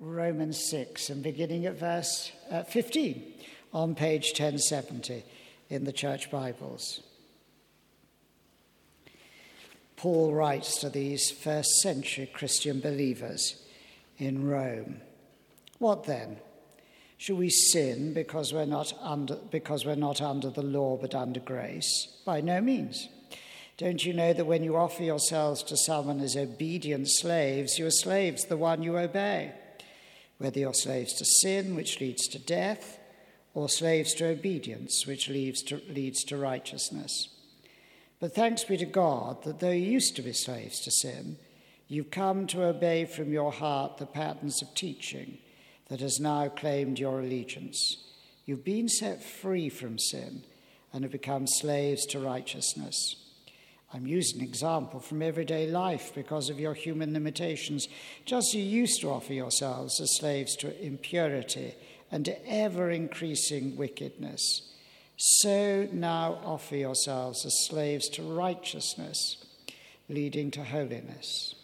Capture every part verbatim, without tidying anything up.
Romans six, and beginning at verse uh, fifteen on page ten seventy in the Church Bibles. Paul writes to these first century Christian believers in Rome. What then? Shall we sin because we're not under because we're not under the law but under grace? By no means. Don't you know that when you offer yourselves to someone as obedient slaves, you are slaves to the one you obey, whether you're slaves to sin, which leads to death, or slaves to obedience, which leads to, leads to righteousness. But thanks be to God that though you used to be slaves to sin, you've come to obey from your heart the patterns of teaching that has now claimed your allegiance. You've been set free from sin and have become slaves to righteousness. I'm using an example from everyday life because of your human limitations. Just as you used to offer yourselves as slaves to impurity and to ever-increasing wickedness, so now offer yourselves as slaves to righteousness, leading to holiness.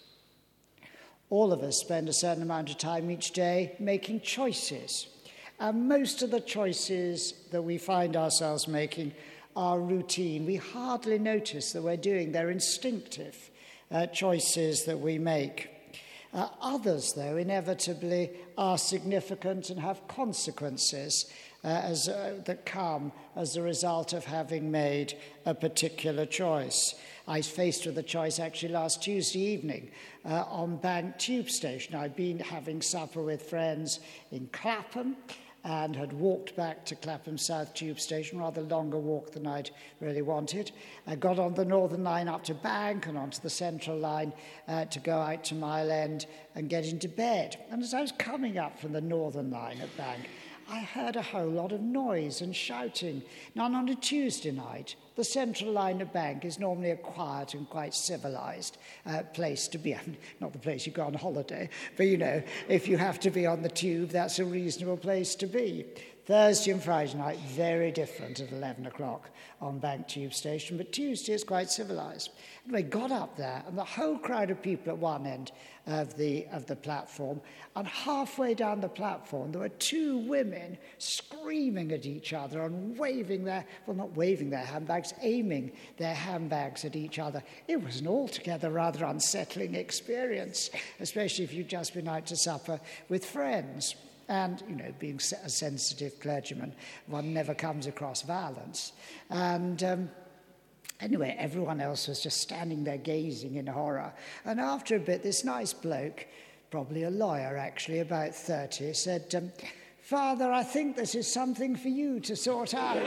All of us spend a certain amount of time each day making choices. And most of the choices that we find ourselves making are routine. We hardly notice that we're doing. They're instinctive uh, choices that we make. Uh, others, though, inevitably are significant and have consequences uh, as, uh, that come as a result of having made a particular choice. I was faced with a choice actually last Tuesday evening uh, on Bank Tube Station. I'd been having supper with friends in Clapham and had walked back to Clapham South Tube Station, rather longer walk than I'd really wanted. I got on the Northern Line up to Bank and onto the Central Line uh, to go out to Mile End and get into bed. And as I was coming up from the Northern Line at Bank, I heard a whole lot of noise and shouting. Now, on a Tuesday night, the Central Line of Bank is normally a quiet and quite civilised uh, place to be. I mean, not the place you go on holiday, but, you know, if you have to be on the tube, that's a reasonable place to be. Thursday and Friday night, very different at eleven o'clock on Bank Tube Station, but Tuesday is quite civilised. Anyway, got up there, and the whole crowd of people at one end of the of the platform, and halfway down the platform, there were two women screaming at each other and waving their, well, not waving their handbags, aiming their handbags at each other. It was an altogether rather unsettling experience, especially if you'd just been out to supper with friends. And, you know, being a sensitive clergyman, one never comes across violence. And um, anyway, everyone else was just standing there gazing in horror. And after a bit, this nice bloke, probably a lawyer actually, about thirty, said, um, "Father, I think this is something for you to sort out."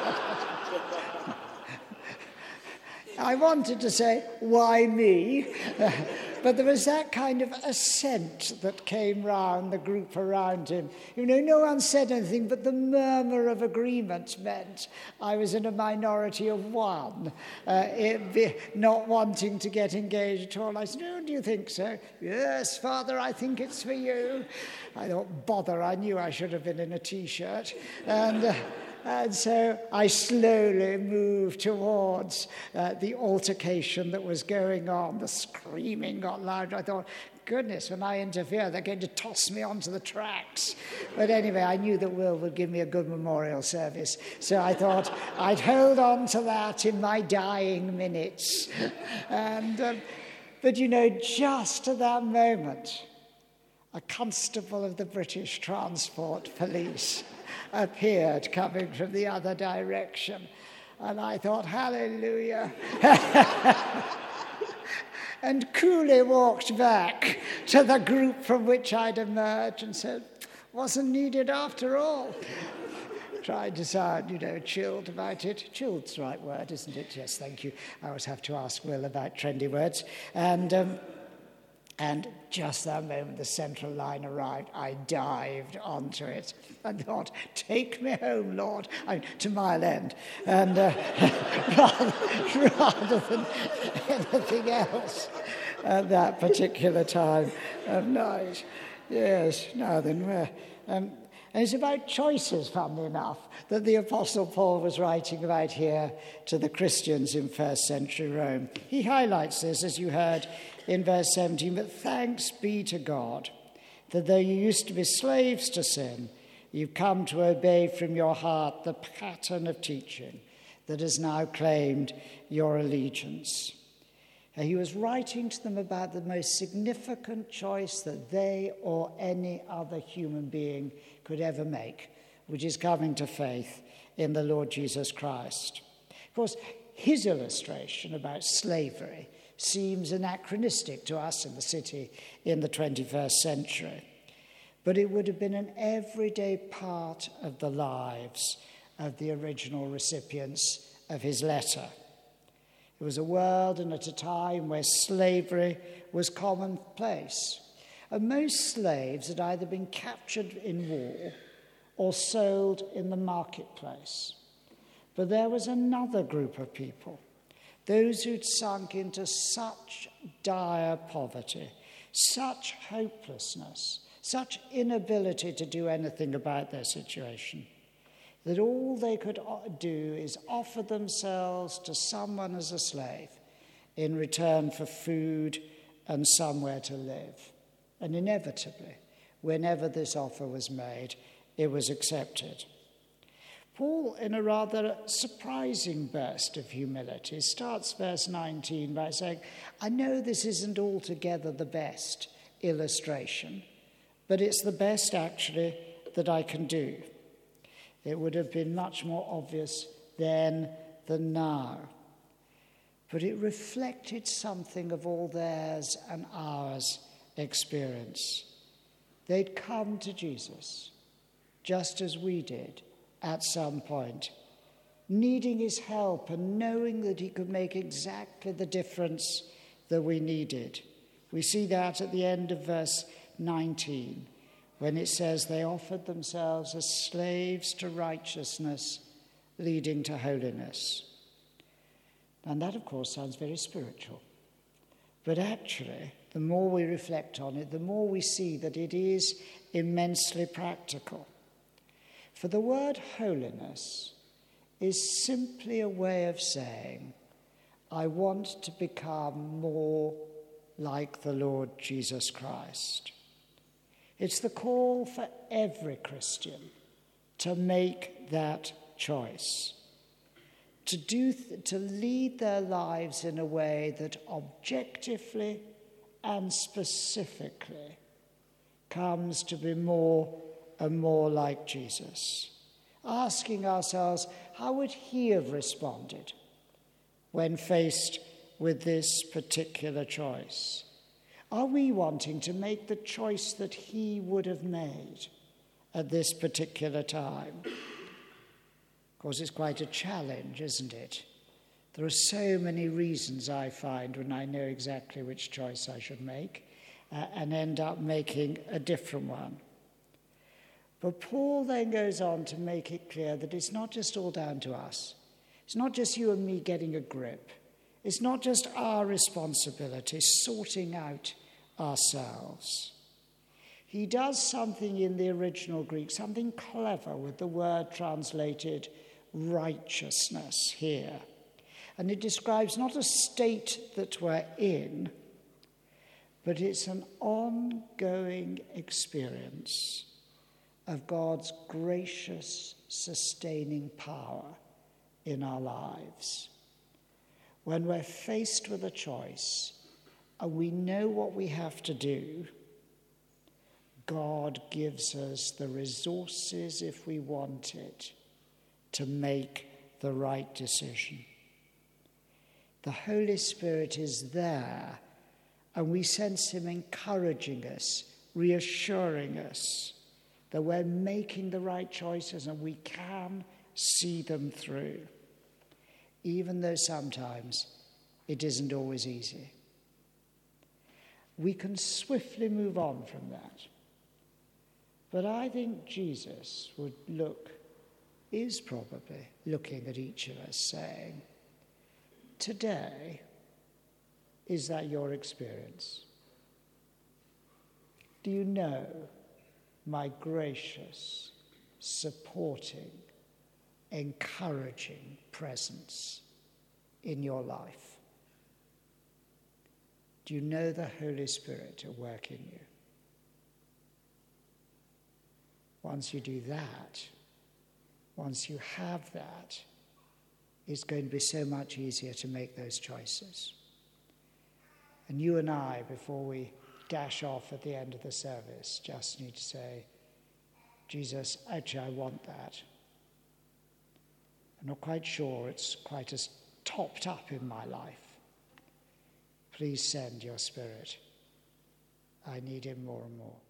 I wanted to say, why me? But there was that kind of assent that came round the group around him. You know, no one said anything, but the murmur of agreement meant I was in a minority of one, uh, it be, not wanting to get engaged at all. I said, "Oh, do you think so?" "Yes, Father, I think it's for you." I thought, bother, I knew I should have been in a T-shirt. And... Uh, And so I slowly moved towards uh, the altercation that was going on. The screaming got louder. I thought, goodness, when I interfere, they're going to toss me onto the tracks. But anyway, I knew that Will would give me a good memorial service. So I thought I'd hold on to that in my dying minutes. And um, but, you know, just at that moment, a constable of the British Transport Police appeared coming from the other direction. And I thought, hallelujah. And coolly walked back to the group from which I'd emerged and said, wasn't needed after all. Tried to sound, you know, chilled about it. Chilled's the right word, isn't it? Yes, thank you. I always have to ask Will about trendy words. And... Um, And just that moment the Central Line arrived, I dived onto it and thought, take me home, Lord, I mean, to Mile End, and uh, rather, rather than anything else at that particular time of night. Yes, now then, where? Um, and it's about choices, funnily enough, that the Apostle Paul was writing about here to the Christians in first century Rome. He highlights this, as you heard, in verse seventeen, but thanks be to God, that though you used to be slaves to sin, you've come to obey from your heart the pattern of teaching that has now claimed your allegiance. And he was writing to them about the most significant choice that they or any other human being could ever make, which is coming to faith in the Lord Jesus Christ. Of course, his illustration about slavery seems anachronistic to us in the city in the twenty-first century. But it would have been an everyday part of the lives of the original recipients of his letter. It was a world and at a time where slavery was commonplace. And most slaves had either been captured in war or sold in the marketplace. But there was another group of people, those who'd sunk into such dire poverty, such hopelessness, such inability to do anything about their situation, that all they could do is offer themselves to someone as a slave in return for food and somewhere to live. And inevitably, whenever this offer was made, it was accepted. Paul, in a rather surprising burst of humility, starts verse nineteen by saying, I know this isn't altogether the best illustration, but it's the best, actually, that I can do. It would have been much more obvious then than now. But it reflected something of all theirs and ours experience. They'd come to Jesus, just as we did at some point, needing his help and knowing that he could make exactly the difference that we needed. We see that at the end of verse nineteen, when it says they offered themselves as slaves to righteousness, leading to holiness. And that, of course, sounds very spiritual. But actually, the more we reflect on it, the more we see that it is immensely practical. For the word holiness is simply a way of saying, I want to become more like the Lord Jesus Christ. It's the call for every Christian to make that choice, to do, th- to lead their lives in a way that objectively and specifically comes to be more and more like Jesus. Asking ourselves, how would he have responded when faced with this particular choice? Are we wanting to make the choice that he would have made at this particular time? Of course, it's quite a challenge, isn't it? There are so many reasons I find when I know exactly which choice I should make uh, and end up making a different one. But Paul then goes on to make it clear that it's not just all down to us. It's not just you and me getting a grip. It's not just our responsibility sorting out ourselves. He does something in the original Greek, something clever with the word translated righteousness here. And it describes not a state that we're in, but it's an ongoing experience of God's gracious, sustaining power in our lives. When we're faced with a choice and we know what we have to do, God gives us the resources, if we want it, to make the right decision. The Holy Spirit is there, and we sense him encouraging us, reassuring us that we're making the right choices and we can see them through, even though sometimes it isn't always easy. We can swiftly move on from that. But I think Jesus would look, is probably looking at each of us saying, today, is that your experience? Do you know my gracious, supporting, encouraging presence in your life? Do you know the Holy Spirit at work in you? once you do that, once you have that, it's going to be so much easier to make those choices. And you and I, before we dash off at the end of the service, just need to say, Jesus, actually, I want that. I'm not quite sure it's quite as topped up in my life. Please send your Spirit. I need him more and more.